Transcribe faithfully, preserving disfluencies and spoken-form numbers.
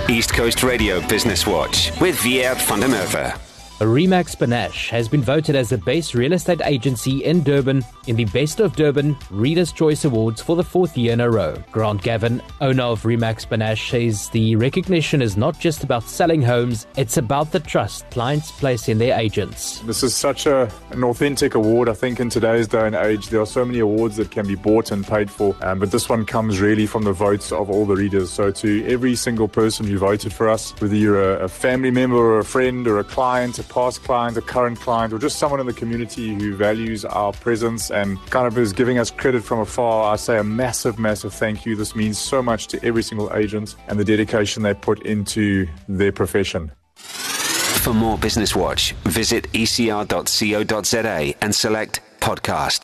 East Coast Radio Business Watch with Wiert van der Merwe. Remax Panache has been voted as the best real estate agency in Durban in the Best of Durban Reader's Choice Awards for the fourth year in a row. Grant Gavin, owner of Remax Panache, says the recognition is not just about selling homes, it's about the trust clients place in their agents. This is such a, an authentic award. I think in today's day and age, there are so many awards that can be bought and paid for, um, but this one comes really from the votes of all the readers. So to every single person who voted for us, whether you're a, a family member or a friend or a client, a past client, a current client, or just someone in the community who values our presence and kind of is giving us credit from afar, I say a massive, massive thank you. This means so much to every single agent and the dedication they put into their profession. For more Business Watch, visit e c r dot co dot z a and select podcast.